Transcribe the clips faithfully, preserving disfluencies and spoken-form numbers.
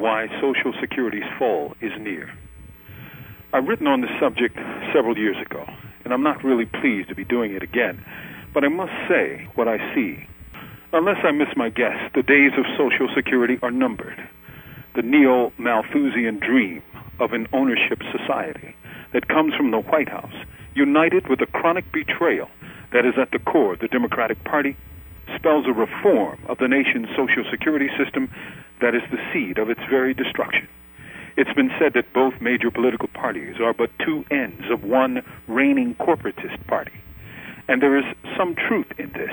why Social Security's fall is near. I've written on this subject several years ago, and I'm not really pleased to be doing it again, but I must say what I see. Unless I miss my guess, the days of Social Security are numbered. The neo-Malthusian dream of an ownership society that comes from the White House, united with the chronic betrayal that is at the core of the Democratic Party, spells a reform of the nation's Social Security system that is the seed of its very destruction. It's been said that both major political parties are but two ends of one reigning corporatist party. And there is some truth in this.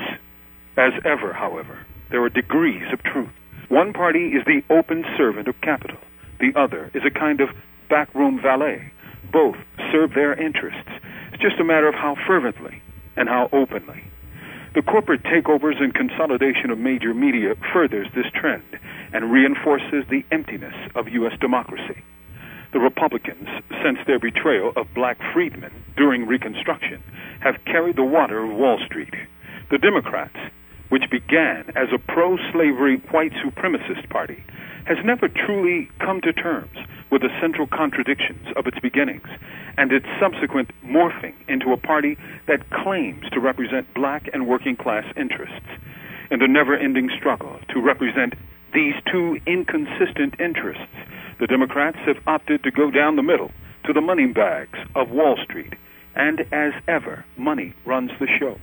As ever, however, there are degrees of truth. One party is the open servant of capital. The other is a kind of backroom valet. Both serve their interests. It's just a matter of how fervently and how openly. The corporate takeovers and consolidation of major media furthers this trend and reinforces the emptiness of U S democracy. The Republicans, since their betrayal of black freedmen during Reconstruction, have carried the water of Wall Street. The Democrats, which began as a pro-slavery white supremacist party, has never truly come to terms with the central contradictions of its beginnings and its subsequent morphing into a party that claims to represent black and working class interests. In the never-ending struggle to represent these two inconsistent interests, the Democrats have opted to go down the middle to the money bags of Wall Street, and as ever, money runs the show.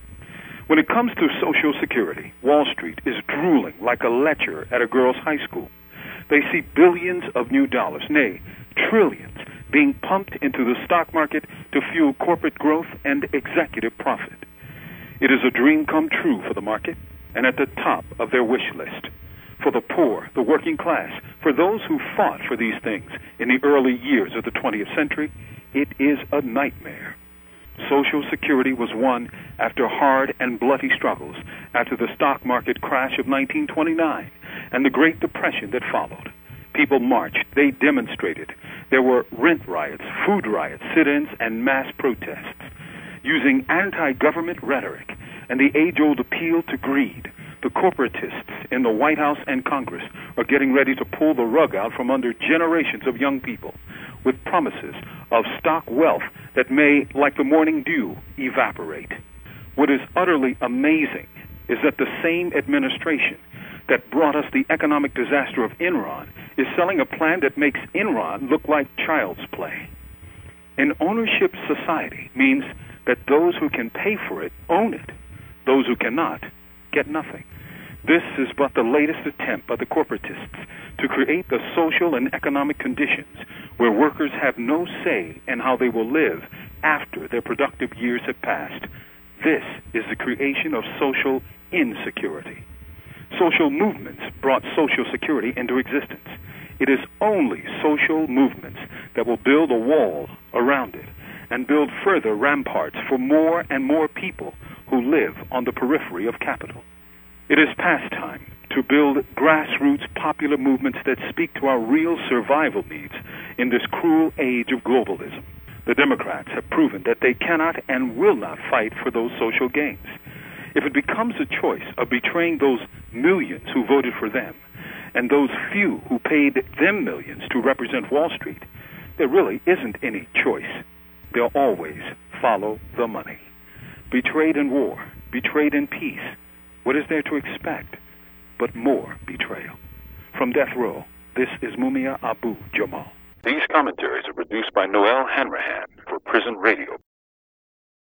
When it comes to Social Security, Wall Street is drooling like a lecher at a girl's high school. They see billions of new dollars, nay, trillions, being pumped into the stock market to fuel corporate growth and executive profit. It is a dream come true for the market and at the top of their wish list. For the poor, the working class, for those who fought for these things in the early years of the twentieth century, it is a nightmare. Social Security was won after hard and bloody struggles after the stock market crash of nineteen twenty-nine and the Great Depression that followed. People marched, they demonstrated. There were rent riots, food riots, sit-ins, and mass protests. Using anti-government rhetoric and the age-old appeal to greed, the corporatists in the White House and Congress are getting ready to pull the rug out from under generations of young people with promises of stock wealth that may, like the morning dew, evaporate. What is utterly amazing is that the same administration that brought us the economic disaster of Enron is selling a plan that makes Enron look like child's play. An ownership society means that those who can pay for it own it. Those who cannot get nothing. This is but the latest attempt by the corporatists to create the social and economic conditions where workers have no say in how they will live after their productive years have passed. This is the creation of social insecurity. Social movements brought Social Security into existence. It is only social movements that will build a wall around it and build further ramparts for more and more people who live on the periphery of capital. It is past time to build grassroots popular movements that speak to our real survival needs in this cruel age of globalism. The Democrats have proven that they cannot and will not fight for those social gains. If it becomes a choice of betraying those millions who voted for them and those few who paid them millions to represent Wall Street, there really isn't any choice. They'll always follow the money. Betrayed in war, betrayed in peace, what is there to expect but more betrayal? From Death Row, this is Mumia Abu Jamal. These commentaries are produced by Noel Hanrahan for Prison Radio.